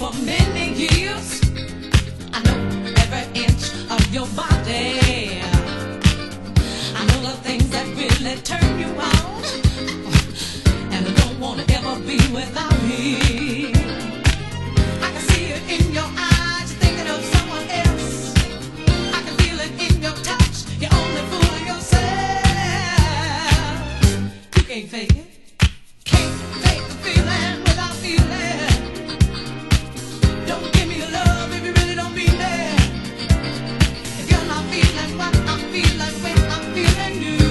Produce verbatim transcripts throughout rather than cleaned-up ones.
for many years. I know every inch of your body. I know the things that really turn you on, and I don't wanna ever be without me. I can see it in your eyes, you're thinking of someone else. I can feel it in your touch, you're only fooling yourself. You can't fake it. Can't fake the feeling without feeling. Don't give me your love if you really don't mean it. If you're not feeling what I'm feeling when I'm feeling you,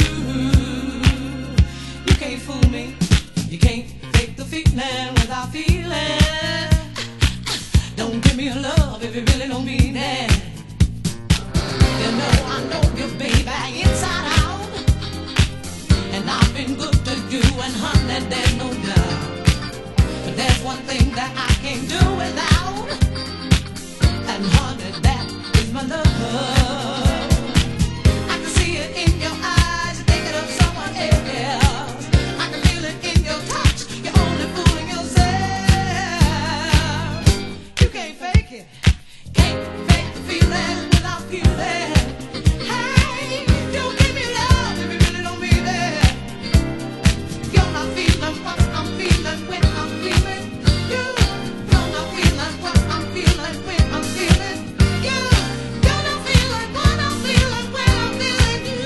you can't fool me. You can't fake the feeling without feeling. Don't give me your love if you really don't mean it. You know I know you, baby, inside out, and I've been good to you, and honey, there's no doubt. But there's one thing that I can't do without, and honey, that is my love. I can see it in your eyes, you're thinking of someone else. I can feel it in your touch, you're only fooling yourself. You can't fake it, can't fake the feeling without feeling. Hey, don't give me love if you really don't mean it. You're not feeling what I'm feeling when I'm feeling you. You're not feeling what I'm feeling when I'm feeling you. You're not feeling what I'm feeling when I'm feeling you.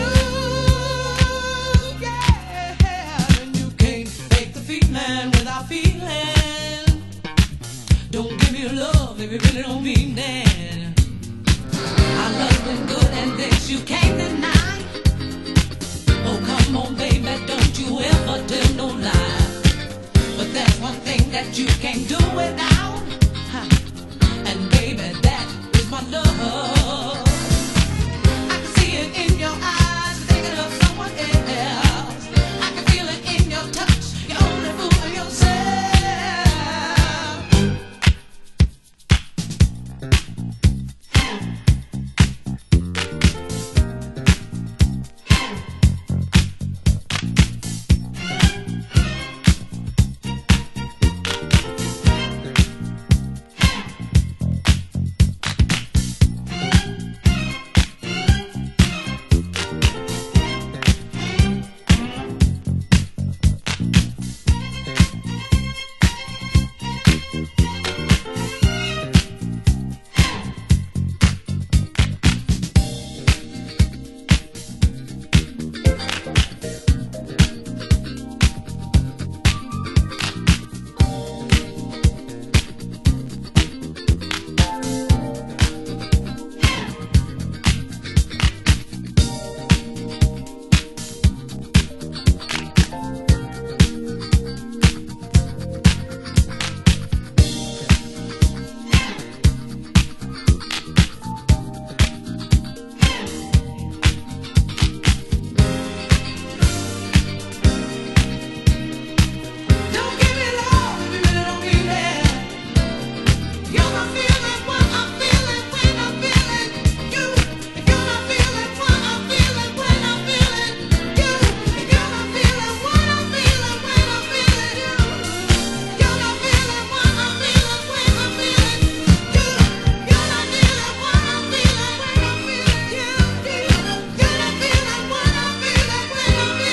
Yeah, and you can't fake the feeling without feeling. Don't give me your love if you really don't mean that. Our love been good and this you can't deny. Oh, come on, baby, don't you ever tell no lie. But there's one thing that you can't do without, huh? And baby, that is my love.